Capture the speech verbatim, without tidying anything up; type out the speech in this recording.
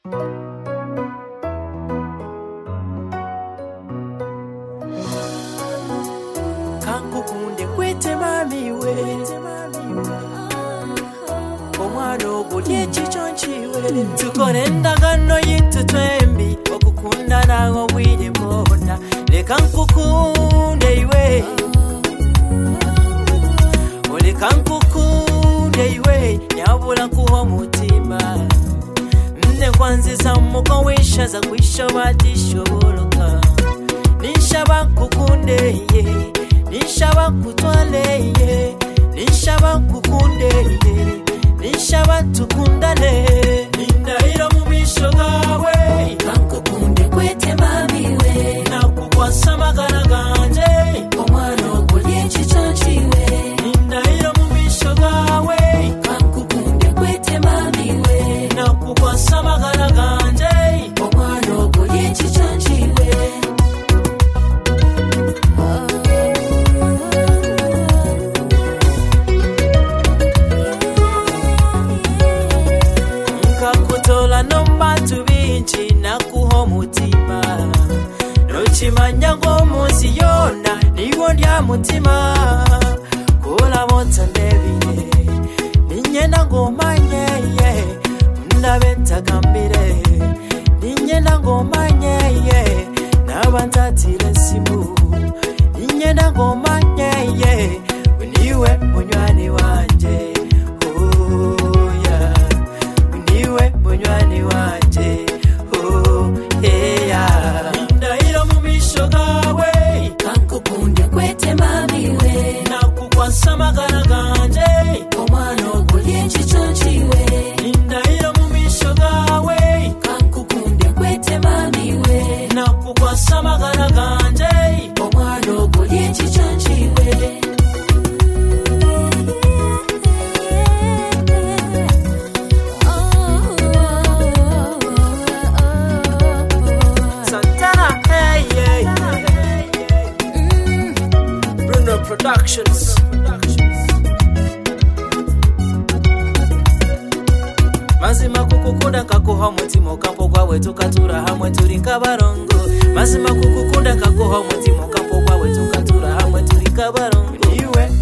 Kankukunde kwete mami we Omwano gulye chichonchiwe Tukone endagano yitu twembi Okukunda nago bwire mbona Leka nkukunde iwe Oleka nkukunde iwe Nyabula nkuho mutima Nne kwanziza muko wishaza kwisho batisho boloka Nishaba nkukunde ye Nishaba kutwale ye Nishaba nkukunde ye Nishaba tukundane Nindahiro mumisho gawe Kankukunde kwete mami we Nakukwasa magana ganje Omwano gulye chichonchiwe Nindahiro mumisho gawe Kankukunde kwete mami we Nakukwasa magana ganje Omwano gulye chichonchiwe Nkakutola nombatu binchi nakuho mutima Nochimanya ngomuzi yona niwo ndya mutima Kula monta ndebine Ninyenda ngomanye ye Ndabenta gambire Ninyenda ngomanye ye Nabantatire simu Ninyenda ngomanye ye Uniwe munywani wanje Oh yeah Uniwe munywani wanje Oh yeah Ndahiro mumisho gawe Kankukunde kwete mami we Nakukwasa magana ganje Omwano gulye chichonchiwe Ndahiro mumisho gawe Kankukunde kwete mami we Nakukwasa magana ganje Omwano gulye chichonchiwe Santana, hey, hey, Bruno Productions. Mazima kukukunda kakuha mutima ukampo kwawe tukatura hamwe turi nkabarongo Mazima kukukunda kakuha mutima ukampo kwawe tukatura hamwe turi nkabarongo Niwe